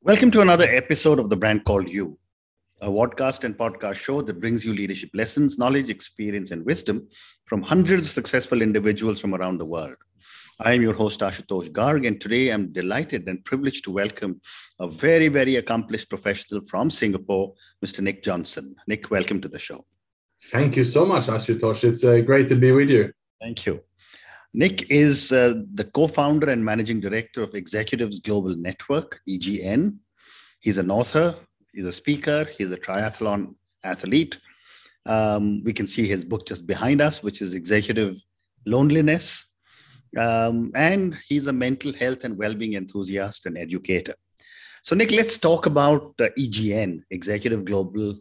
Welcome to another episode of The Brand Called You, a podcast and podcast show that brings you leadership lessons, knowledge, experience, and wisdom from hundreds of successful individuals from around the world. I am your host, Ashutosh Garg, and today I'm delighted and privileged to welcome a very, very accomplished professional from Singapore, Mr. Nick Johnson. Nick, welcome to the show. Thank you so much, Ashutosh. It's great to be with you. Thank you. Nick is the co-founder and managing director of Executives Global Network, EGN. He's an author, he's a speaker, he's a triathlon athlete. We can see his book just behind us, which is Executive Loneliness. And he's a mental health and well-being enthusiast and educator. So Nick, let's talk about EGN, Executives Global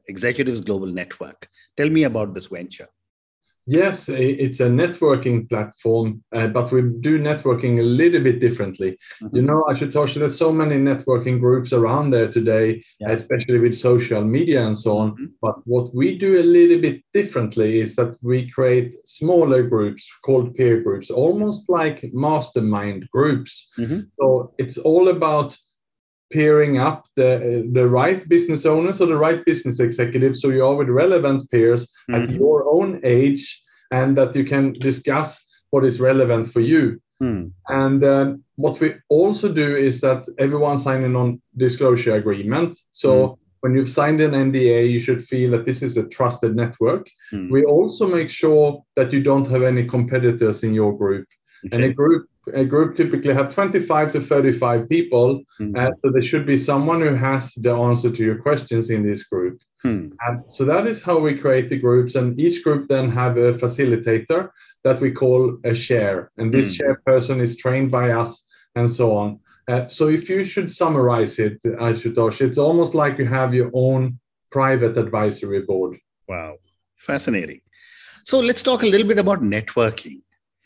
Network. Tell me about this venture. Yes, it's a networking platform, but we do networking a little bit differently. Mm-hmm. You know, Ashutosh, there's so many networking groups around there today, especially with social media and so on. Mm-hmm. But what we do a little bit differently is that we create smaller groups called peer groups, almost like mastermind groups. Mm-hmm. So it's all about pairing up the right business owners or the right business executives, so you are with relevant peers at your own age, and that you can discuss what is relevant for you. And what we also do is that everyone signing on disclosure agreement. So when you've signed an NDA, you should feel that this is a trusted network. We also make sure that you don't have any competitors in your group. Okay. And a group typically have 25 to 35 people, so there should be someone who has the answer to your questions in this group. And so that is how we create the groups, and each group then have a facilitator that we call a chair, and this chair person is trained by us and so on. So if you should summarize it, Ashutosh, it's almost like you have your own private advisory board. Wow, fascinating. So let's talk a little bit about networking.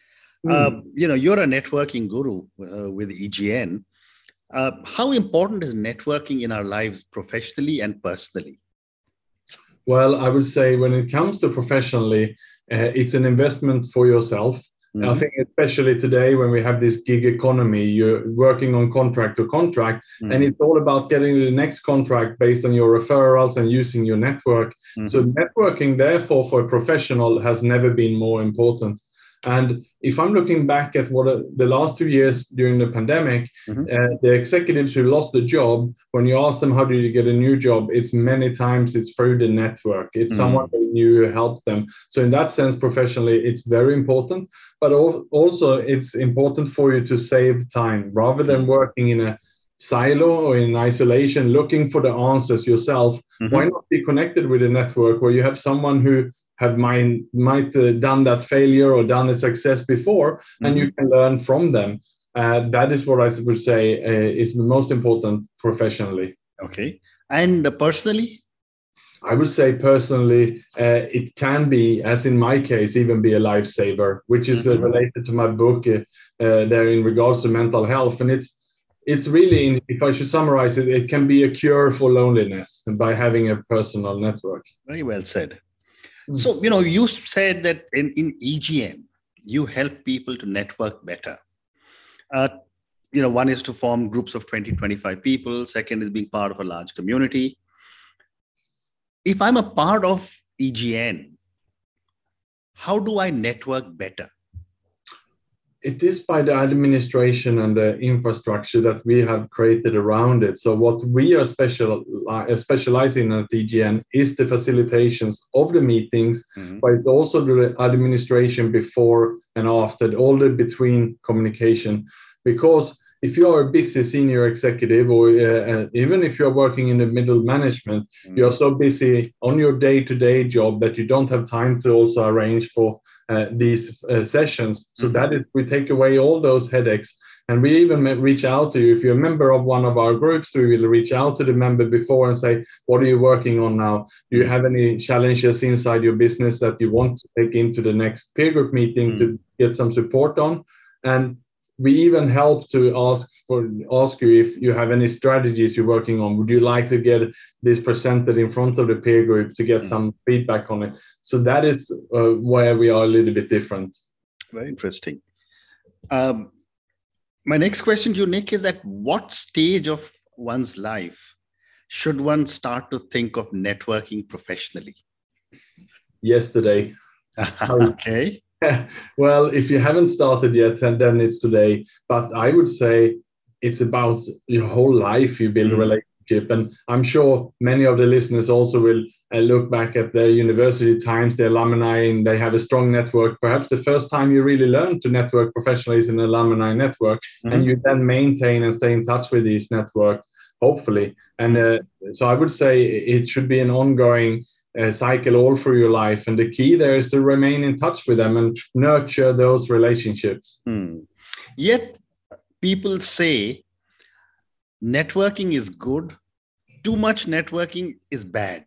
You're a networking guru with EGN. How important is networking in our lives professionally and personally? Well, I would say when it comes to professionally, it's an investment for yourself. I think especially today when we have this gig economy, you're working on contract to contract, and it's all about getting the next contract based on your referrals and using your network. So networking, therefore, for a professional has never been more important. And if I'm looking back at what the last 2 years during the pandemic, the executives who lost the job, when you ask them, how did you get a new job? It's many times it's through the network. It's someone they knew who helped them. So in that sense, professionally, it's very important. But also it's important for you to save time rather than working in a silo or in isolation, looking for the answers yourself. Why not be connected with a network where you have someone who might done that failure or done a success before, and you can learn from them. That is what I would say is the most important professionally. Okay. And personally? I would say personally, it can be, as in my case, even be a lifesaver, which is related to my book there in regards to mental health. And it's really, if I should summarize it, it can be a cure for loneliness by having a personal network. Very well said. So, you said that in EGN, you help people to network better. One is to form groups of 20, 25 people. Second is being part of a large community. If I'm a part of EGN, how do I network better? It is by the administration and the infrastructure that we have created around it. So what we are specializing at EGN is the facilitations of the meetings, but it's also the administration before and after, all the between communication. Because if you are a busy senior executive, or even if you're working in the middle management, you're so busy on your day-to-day job that you don't have time to also arrange for these sessions. So that is, we take away all those headaches. And we even reach out to you. If you're a member of one of our groups, we will reach out to the member before and say, what are you working on now? Do you have any challenges inside your business that you want to take into the next peer group meeting to get some support on? And we even help to ask you if you have any strategies you're working on. Would you like to get this presented in front of the peer group to get some feedback on it? So that is where we are a little bit different. Very interesting. My next question to you, Nick, is at what stage of one's life should one start to think of networking professionally? Yesterday. Okay. Well, if you haven't started yet, then it's today. But I would say it's about your whole life. You build a relationship, and I'm sure many of the listeners also will look back at their university times, their alumni, and they have a strong network. Perhaps the first time you really learn to network professionally is an alumni network, and you then maintain and stay in touch with these networks, hopefully. And so I would say it should be an ongoing cycle all through your life, and the key there is to remain in touch with them and nurture those relationships. Yet people say networking is good, too much networking is bad.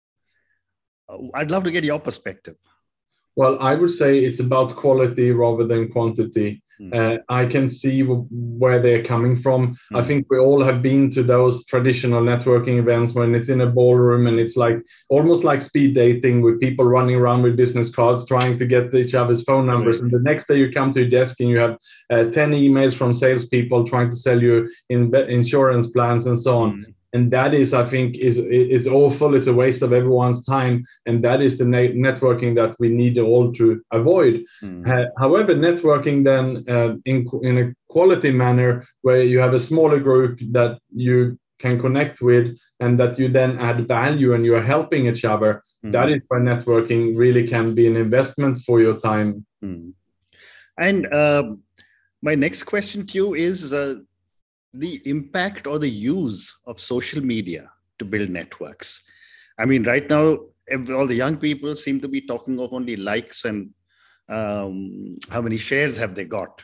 I'd love to get your perspective. Well, I would say it's about quality rather than quantity. I can see where they're coming from. I think we all have been to those traditional networking events when it's in a ballroom and it's like almost like speed dating with people running around with business cards trying to get each other's phone numbers. And the next day you come to your desk and you have 10 emails from salespeople trying to sell you insurance plans and so on. And that is, I think, it's awful. It's a waste of everyone's time. And that is the networking that we need all to avoid. However, networking then in a quality manner where you have a smaller group that you can connect with and that you then add value and you are helping each other, that is where networking really can be an investment for your time. And my next question to you is the impact or the use of social media to build networks. I mean, right now, all the young people seem to be talking of only likes and how many shares have they got.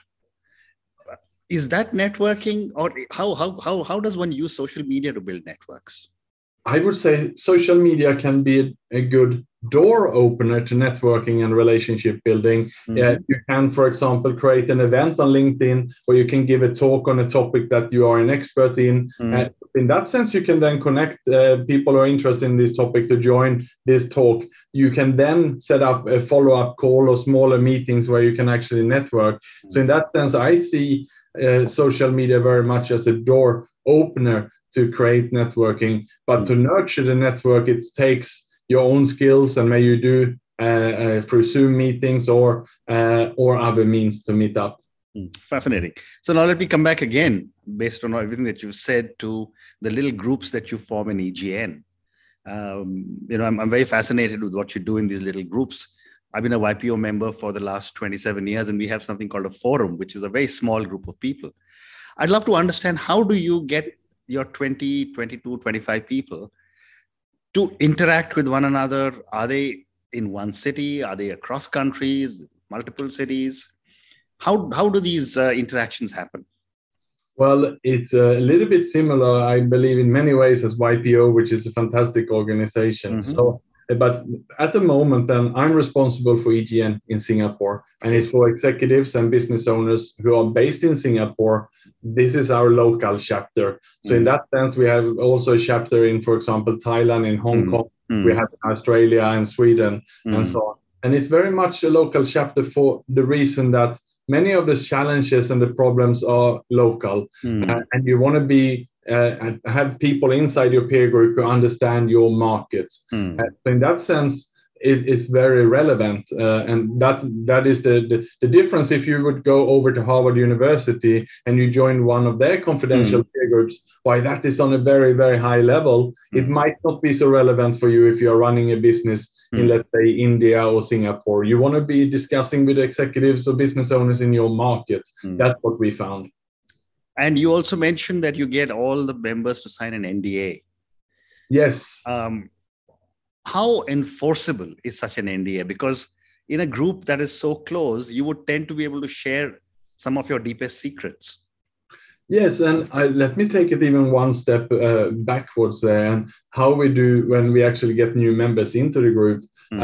Is that networking, or how does one use social media to build networks? I would say social media can be a good door opener to networking and relationship building. You can, for example, create an event on LinkedIn where you can give a talk on a topic that you are an expert in. In that sense, you can then connect people who are interested in this topic to join this talk. You can then set up a follow-up call or smaller meetings where you can actually network. So in that sense, I see social media very much as a door opener to create networking, but to nurture the network, it takes your own skills, and may you do through Zoom meetings or other means to meet up. Fascinating. So now let me come back again, based on everything that you've said, to the little groups that you form in EGN. I'm very fascinated with what you do in these little groups. I've been a YPO member for the last 27 years, and we have something called a forum, which is a very small group of people. I'd love to understand, how do you get your 20, 22, 25 people to interact with one another? Are they in one city? Are they across countries, multiple cities? How do these interactions happen? Well, it's a little bit similar, I believe, in many ways as YPO, which is a fantastic organization. So, but at the moment, then I'm responsible for EGN in Singapore, and it's for executives and business owners who are based in Singapore. This is our local chapter. So in that sense, we have also a chapter in, for example, Thailand, in Hong Kong. We have Australia and Sweden and so on. And it's very much a local chapter for the reason that many of the challenges and the problems are local, and you want to be have people inside your peer group who understand your market. So in that sense, it's very relevant, and that is the difference. If you would go over to Harvard University and you join one of their confidential peer groups, why that is on a very, very high level, it might not be so relevant for you if you are running a business in, let's say, India or Singapore. You want to be discussing with executives or business owners in your market. That's what we found. And you also mentioned that you get all the members to sign an NDA. Yes. How enforceable is such an NDA? Because in a group that is so close, you would tend to be able to share some of your deepest secrets. Yes, and let me take it even one step backwards there, and how we do when we actually get new members into the group.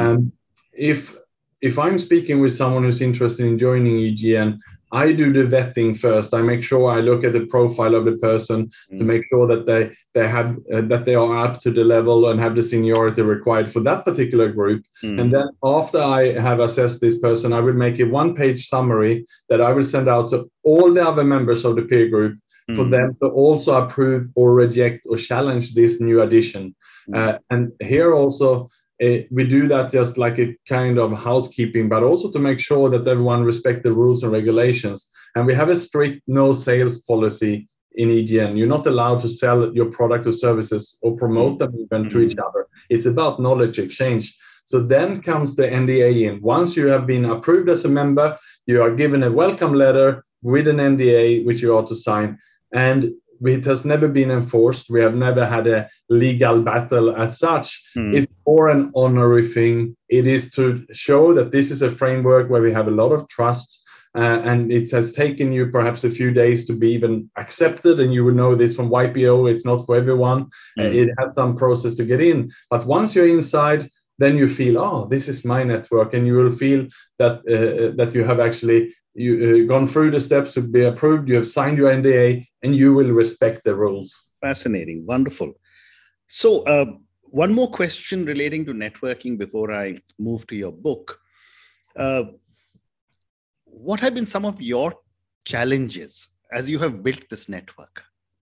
If I'm speaking with someone who's interested in joining EGN, I do the vetting first. I make sure I look at the profile of the person to make sure that they have that they are up to the level and have the seniority required for that particular group. And then after I have assessed this person, I will make a one-page summary that I will send out to all the other members of the peer group for them to also approve or reject or challenge this new addition. And here also, we do that just like a kind of housekeeping, but also to make sure that everyone respects the rules and regulations. And we have a strict no sales policy in EGN. You're not allowed to sell your product or services or promote them even to each other. It's about knowledge exchange. So then comes the NDA in. Once you have been approved as a member, you are given a welcome letter with an NDA, which you ought to sign. And it has never been enforced. We have never had a legal battle as such. It's more an honorary thing. It is to show that this is a framework where we have a lot of trust, and it has taken you perhaps a few days to be even accepted. And you will know this from YPO. It's not for everyone. It has some process to get in. But once you're inside, then you feel, oh, this is my network. And you will feel that, that you have actually gone through the steps to be approved, you have signed your NDA, and you will respect the rules. Fascinating. Wonderful. So one more question relating to networking before I move to your book. What have been some of your challenges as you have built this network?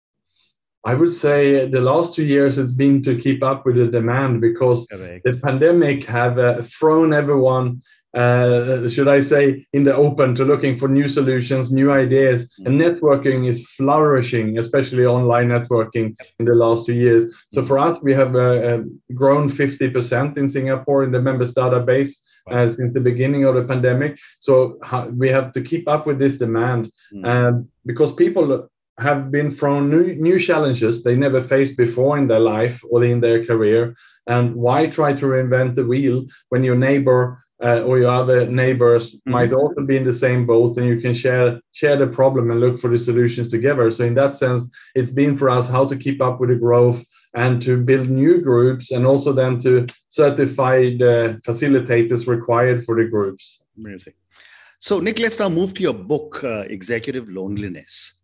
I would say the last 2 years it's been to keep up with the demand, because the pandemic have thrown everyone, should I say, in the open to looking for new solutions, new ideas. And networking is flourishing, especially online networking in the last 2 years. So for us, we have grown 50% in Singapore in the members database since the beginning of the pandemic. So we have to keep up with this demand, because people have been thrown new challenges they never faced before in their life or in their career. And why try to reinvent the wheel when your neighbor or your other neighbors might also be in the same boat, and you can share the problem and look for the solutions together. So in that sense, it's been for us how to keep up with the growth and to build new groups, and also then to certify the facilitators required for the groups. Amazing. So Nick, let's now move to your book, Executive Loneliness.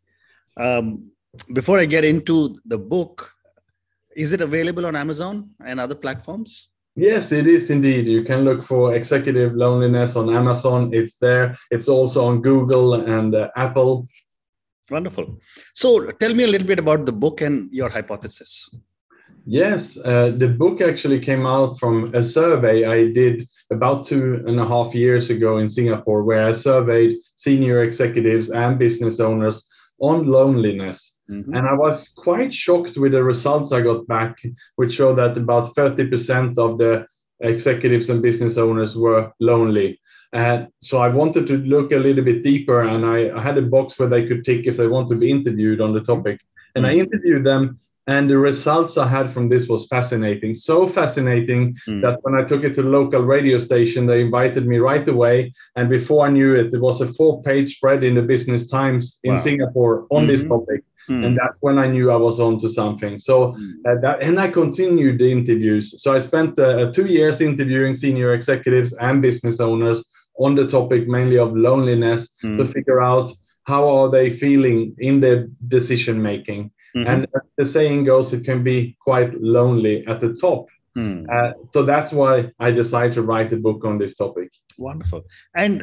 Before I get into the book, is it available on Amazon and other platforms? Yes, it is indeed. You can look for Executive Loneliness on Amazon. It's there. It's also on Google and Apple. Wonderful. So tell me a little bit about the book and your hypothesis. Yes, the book actually came out from a survey I did about 2.5 years ago in Singapore, where I surveyed senior executives and business owners on loneliness. And I was quite shocked with the results I got back, which showed that about 30% of the executives and business owners were lonely. So I wanted to look a little bit deeper, and I had a box where they could tick if they want to be interviewed on the topic. And I interviewed them, and the results I had from this was fascinating. So fascinating that when I took it to the local radio station, they invited me right away. And before I knew it, there was a 4-page spread in the Business Times in Singapore on this topic. And that's when I knew I was onto something. So and I continued the interviews. So I spent 2 years interviewing senior executives and business owners on the topic mainly of loneliness to figure out how are they feeling in their decision making. And as the saying goes, it can be quite lonely at the top. So that's why I decided to write a book on this topic. Wonderful. And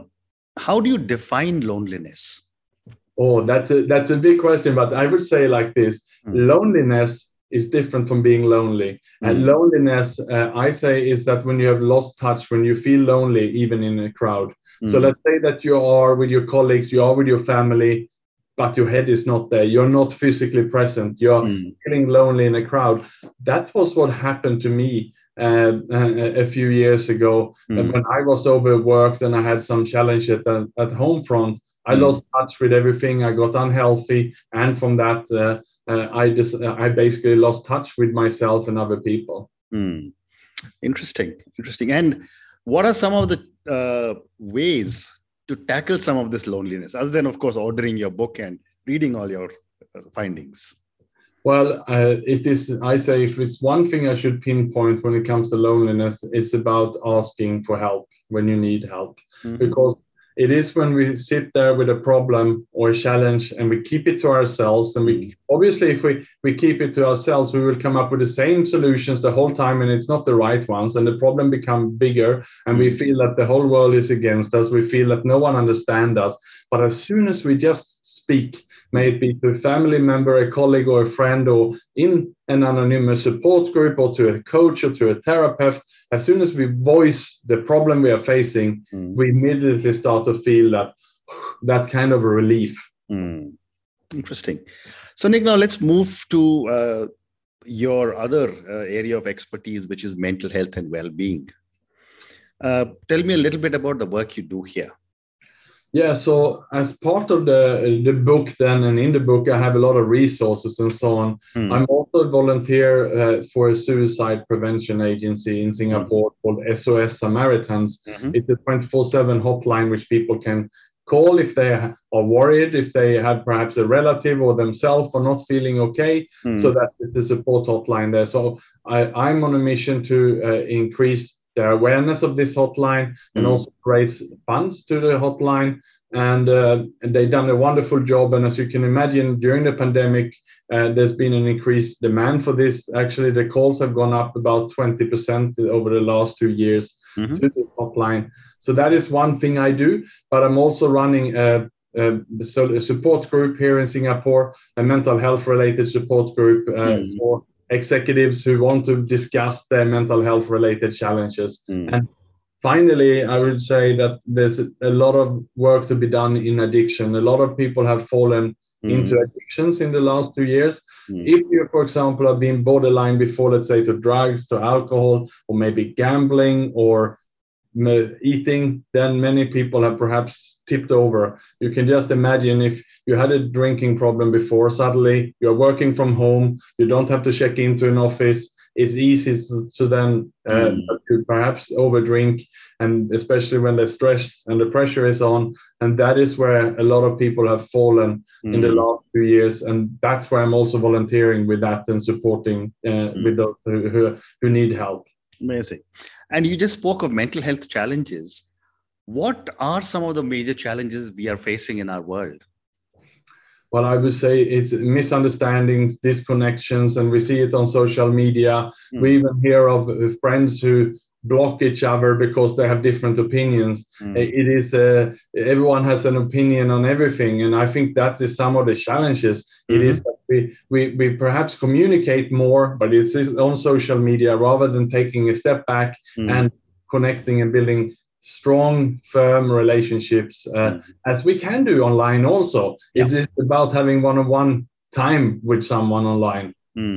how do you define loneliness? Oh, that's a big question, but I would say like this: loneliness is different from being lonely. And loneliness, I say, is that when you have lost touch, when you feel lonely, even in a crowd. So let's say that you are with your colleagues, you are with your family, but your head is not there. You're not physically present. You're feeling lonely in a crowd. That was what happened to me a few years ago. And when I was overworked and I had some challenge at home front, I lost touch with everything. I got unhealthy. And from that, I basically lost touch with myself and other people. Interesting. And what are some of the ways to tackle some of this loneliness, other than, of course, ordering your book and reading all your findings? Well, it is, I say, if it's one thing I should pinpoint when it comes to loneliness, it's about asking for help when you need help. Because it is when we sit there with a problem or a challenge and we keep it to ourselves and we obviously, if we keep it to ourselves, we will come up with the same solutions the whole time, and it's not the right ones, and the problem become bigger, and we feel that the whole world is against us. We feel that no one understands us. But as soon as we just speak, may it be to a family member, a colleague, or a friend, or in an anonymous support group, or to a coach, or to a therapist, as soon as we voice the problem we are facing, we immediately start to feel that kind of a relief. Interesting. So, Nick, now let's move to your other area of expertise, which is mental health and well-being. Tell me a little bit about the work you do here. Yeah, so as part of the book then, and in the book, I have a lot of resources and so on. I'm also a volunteer for a suicide prevention agency in Singapore called SOS Samaritans. It's a 24/7 hotline which people can call if they are worried, if they have perhaps a relative or themselves are not feeling okay. So that it's a support hotline there. So I'm on a mission to increase the awareness of this hotline and also raise funds to the hotline. And they've done a wonderful job. And as you can imagine, during the pandemic, there's been an increased demand for this. Actually, the calls have gone up about 20% over the last 2 years to the hotline. So that is one thing I do. But I'm also running a support group here in Singapore, a mental health related support group for executives who want to discuss their mental health related challenges. And finally, I would say that there's a lot of work to be done in addiction. A lot of people have fallen into addictions in the last 2 years. If you, for example, have been borderline before, let's say to drugs, to alcohol, or maybe gambling or eating, then many people have perhaps tipped over. You can just imagine if you had a drinking problem before, suddenly you're working from home, you don't have to check into an office. It's easy to then to perhaps overdrink, and especially when the stress and the pressure is on. And that is where a lot of people have fallen in the last 2 years. And that's where I'm also volunteering with that and supporting with those who need help. Amazing. And you just spoke of mental health challenges. What are some of the major challenges we are facing in our world? Well, I would say it's misunderstandings, disconnections, and we see it on social media. We even hear of friends who block each other because they have different opinions. It is everyone has an opinion on everything, and I think that is some of the challenges. It is that we perhaps communicate more, but it's on social media rather than taking a step back and connecting and building strong, firm relationships, as we can do online also. It is about having one-on-one time with someone online.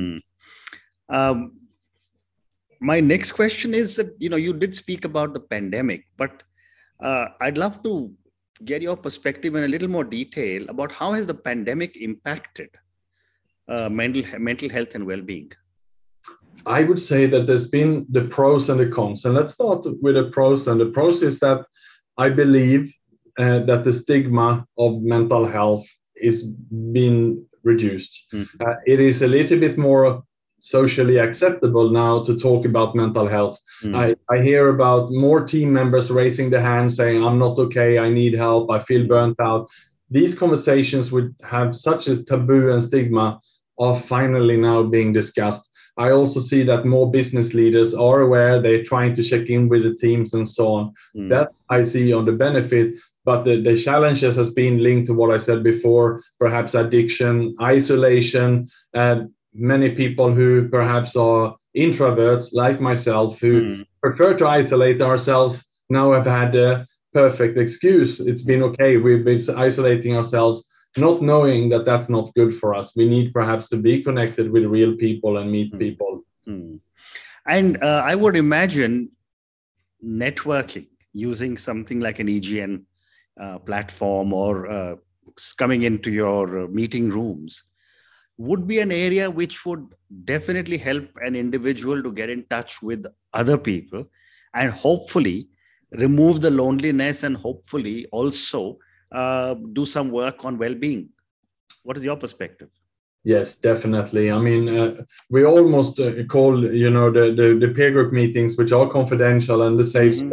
My next question is that, you did speak about the pandemic, but I'd love to get your perspective in a little more detail about how has the pandemic impacted mental health and well-being? I would say that there's been the pros and the cons. And let's start with the pros. And the pros is that I believe that the stigma of mental health is being reduced. It is a little bit more socially acceptable now to talk about mental health. I hear about more team members raising their hand saying, I'm not okay, I need help, I feel burnt out. These conversations would have such a taboo and stigma are finally now being discussed. I also see that more business leaders are aware, they're trying to check in with the teams and so on. That I see on the benefit, but the challenges has been linked to what I said before, perhaps addiction, isolation, many people who perhaps are introverts like myself who prefer to isolate ourselves now have had a perfect excuse. It's been okay, we've been isolating ourselves, not knowing that that's not good for us. We need perhaps to be connected with real people and meet people. And I would imagine networking using something like an EGN platform or coming into your meeting rooms would be an area which would definitely help an individual to get in touch with other people and hopefully remove the loneliness and hopefully also do some work on well-being. What is your perspective? Yes, definitely. I mean, we almost call, the peer group meetings, which are confidential and the safe space.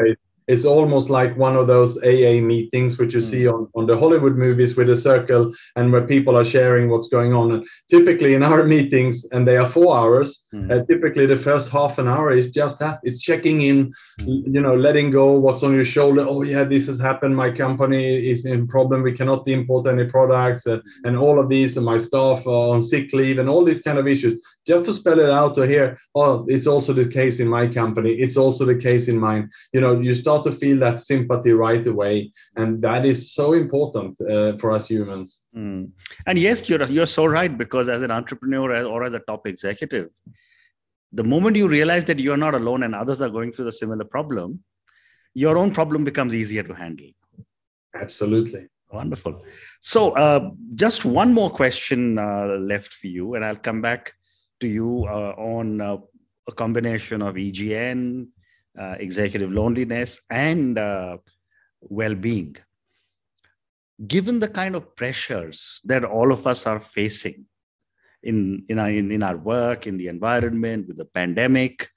It's almost like one of those AA meetings which you see on the Hollywood movies with a circle and where people are sharing what's going on. And typically in our meetings, and they are 4 hours, typically the first half an hour is just that. It's checking in, letting go what's on your shoulder. Oh yeah, this has happened. My company is in problem. We cannot import any products and all of these, and my staff are on sick leave and all these kind of issues. Just to spell it out to hear, oh, it's also the case in my company. It's also the case in mine. You start to feel that sympathy right away, and that is so important for us humans. And yes, you're so right, because as an entrepreneur or as a top executive, the moment you realize that you're not alone and others are going through the similar problem, your own problem becomes easier to handle. Absolutely. Wonderful. So just one more question left for you, and I'll come back to you on a combination of EGN, executive loneliness, and well-being. Given the kind of pressures that all of us are facing in our work, in the environment, with the pandemic,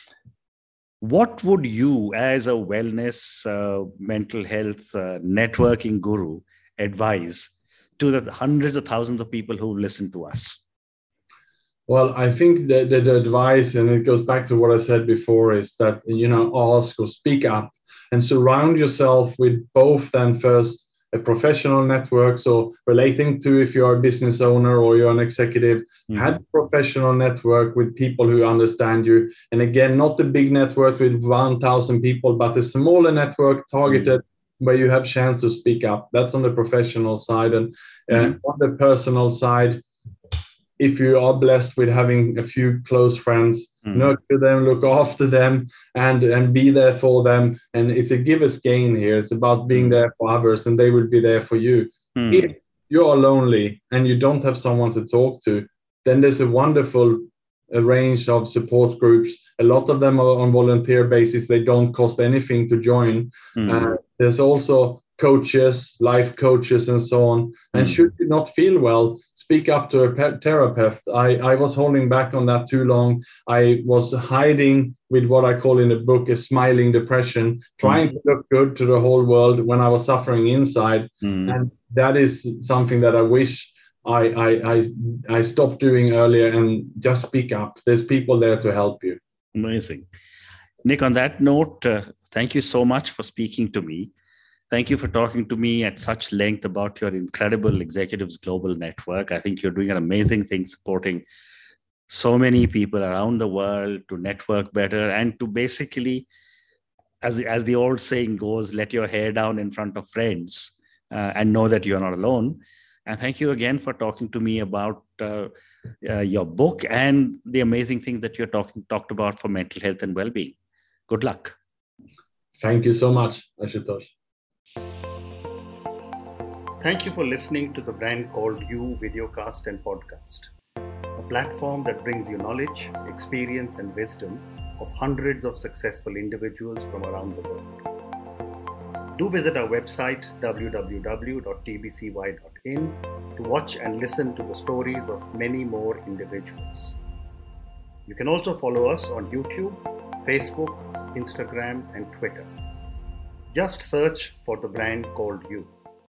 what would you, as a wellness, mental health, networking guru, advise to the hundreds of thousands of people who listen to us? Well, I think that the advice, and it goes back to what I said before, is that, ask or speak up and surround yourself with both, then first a professional network. So relating to, if you're a business owner or you're an executive, have a professional network with people who understand you. And again, not the big network with 1,000 people, but a smaller network targeted where you have chance to speak up. That's on the professional side. And on the personal side, if you are blessed with having a few close friends, nurture them, look after them, and be there for them. And it's a give-us gain here. It's about being there for others, and they will be there for you. If you are lonely and you don't have someone to talk to, then there's a wonderful range of support groups. A lot of them are on volunteer basis. They don't cost anything to join. There's also coaches, life coaches, and so on. And should you not feel well, speak up to a therapist. I was holding back on that too long. I was hiding with what I call in the book a smiling depression, trying to look good to the whole world when I was suffering inside. And that is something that I wish I stopped doing earlier, and just speak up. There's people there to help you. Amazing. Nick, on that note, thank you so much for speaking to me. Thank you for talking to me at such length about your incredible Executives Global Network. I think you're doing an amazing thing supporting so many people around the world to network better and to basically, as the old saying goes, let your hair down in front of friends and know that you're not alone. And thank you again for talking to me about your book and the amazing things that you're talked about for mental health and well-being. Good luck. Thank you so much, Ashutosh. Thank you for listening to the Brand Called You videocast and podcast, a platform that brings you knowledge, experience, and wisdom of hundreds of successful individuals from around the world. Do visit our website www.tbcy.in to watch and listen to the stories of many more individuals. You can also follow us on YouTube, Facebook, Instagram, and Twitter. Just search for the Brand Called You.